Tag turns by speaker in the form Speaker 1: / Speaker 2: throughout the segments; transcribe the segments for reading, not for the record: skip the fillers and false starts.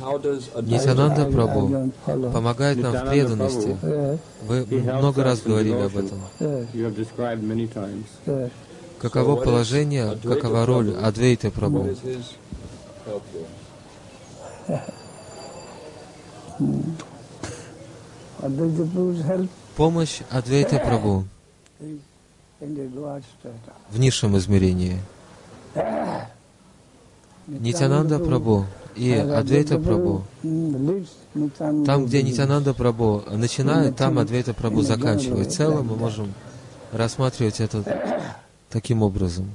Speaker 1: Нитьянанда Прабху помогает нам в преданности. Вы много раз говорили об этом. Каково положение, какова роль Адвайты Прабху? Помощь Адвайты Прабху в низшем измерении. Нитьянанда Прабху и Адвайта Прабху. Там, где Нитьянанда Прабху начинает, там Адвайта Прабху заканчивает. В целом мы можем рассматривать это таким образом.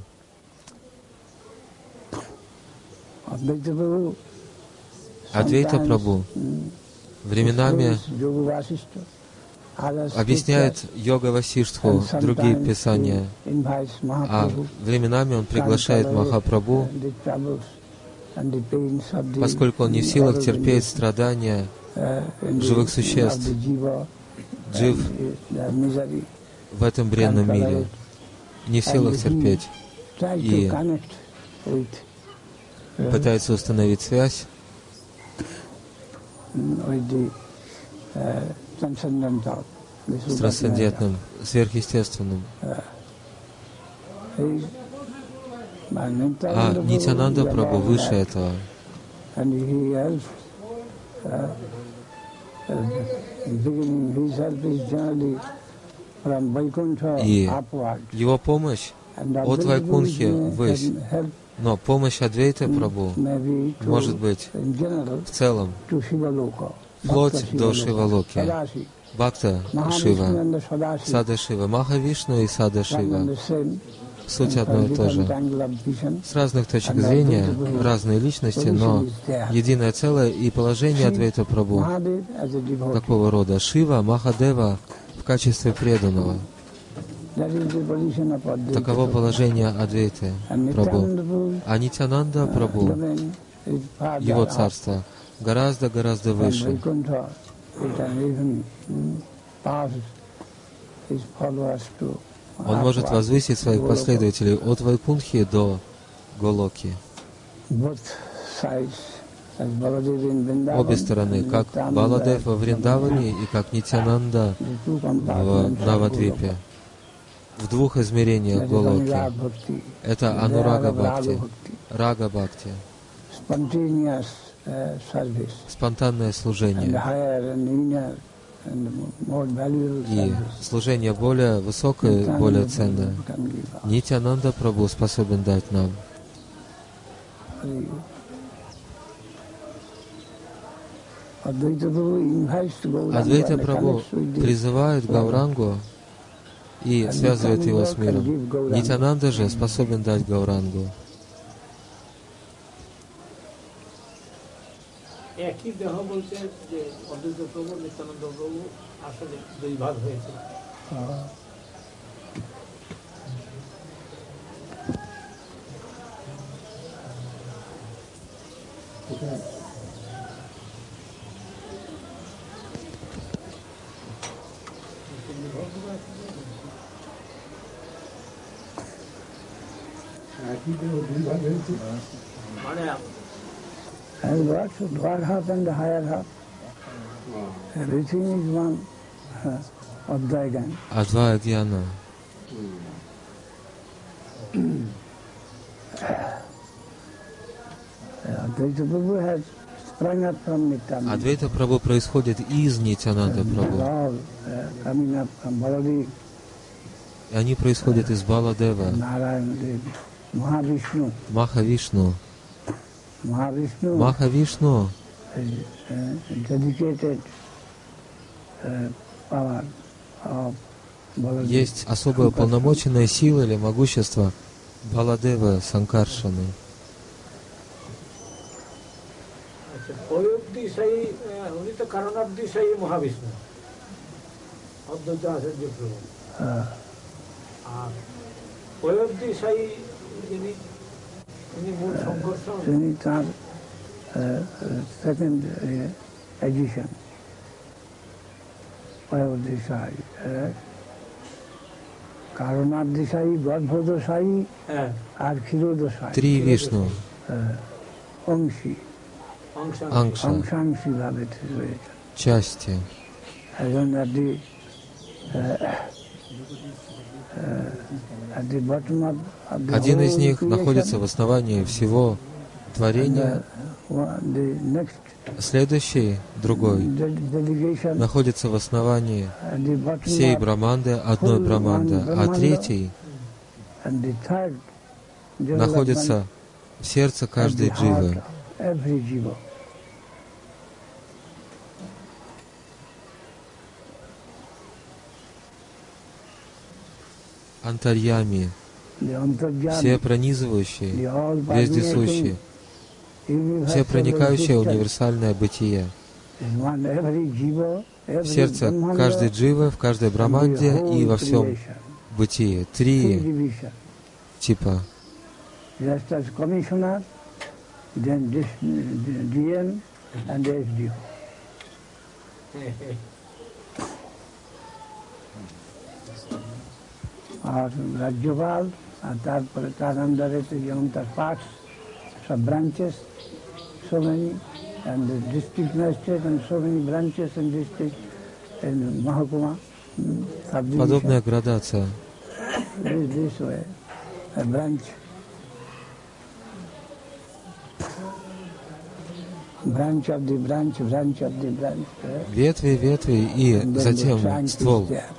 Speaker 1: Адвайта Прабху временами объясняет Йога Васиштху, другие писания, а временами он приглашает Махапрабху, поскольку он не в силах терпеть страдания живых существ, джив в этом бренном мире, не в силах терпеть, и пытается установить связь с трансцендентным, сверхъестественным. А Нитьянанда Прабху выше этого. И его помощь от Вайкунхи ввысь. Но помощь Адвайты Прабху может быть в целом вплоть до Шивалоки. Бхакта Шива, Сада Шива, Маха Вишну и Сада Шива. Суть одно и то же. С разных точек зрения, разные личности, но единое целое и положение Адвайта Прабху. Какого рода? Шива, Махадева в качестве преданного. Таково положение Адвайты Прабху. А Нитьянанда Прабху, его царство, гораздо выше. Он может возвысить своих последователей от Вайкунхи до Голоки. Обе стороны, как Баладев во Вриндаване и как Нитьянанда в Навадвипе. В двух измерениях Голоки. Это Анурага Бхакти, Рага Бхакти, спонтанное служение и служение более высокое, более ценное. Нитьянанда Прабху способен дать нам. Адвайта Прабху призывает Гаурангу и связывает его с миром. Нитьянанда же способен дать Гаурангу.
Speaker 2: একই দেহ বলতে যে অদ্বৈত প্রভু নিত্যানন্দ প্রভু আসলে দুই ভাগ হয়েছে। মানে
Speaker 3: And what? Lower half and the higher half. Everything is one Advaita.
Speaker 1: Advaita.
Speaker 3: Advaita Prabhu has sprung up from Nityananda.
Speaker 1: Адвайта Прабху происходит из Нитьянанда Прабху.
Speaker 3: Coming up from Baladev.
Speaker 1: И они происходят из Баладева,
Speaker 3: Mahavishnu.
Speaker 1: Махавишну. Махавишну есть особая уполномоченная сила или могущество Баладева Санкаршаны.
Speaker 3: Second edition. Desai. Karunat Desai, Godbho Desai, and Khiro Desai.
Speaker 1: Три Вишну.
Speaker 3: Omshi.
Speaker 1: ангша, части. Один из них находится в основании всего творения, следующий, другой, находится в основании всей Брахманды, одной Брахманды, а третий находится в сердце каждой дживы. Антарьями, все пронизывающие, вездесущие, все проникающее универсальное бытие. В сердце каждой дживы, в каждой Брахманде и во всем бытии. 3 типа.
Speaker 3: আর রাজ্যপাল, আর তারপরে তার আন্ডারে যেমন তার parts, সব branches, so many, and the district magistrate and so many branches and districts and Mahakuma, subdivision.
Speaker 1: Подобная градация.
Speaker 3: This way, a branch of the branch, branch of the branch.
Speaker 1: Ветви, ветви, и затем ствол.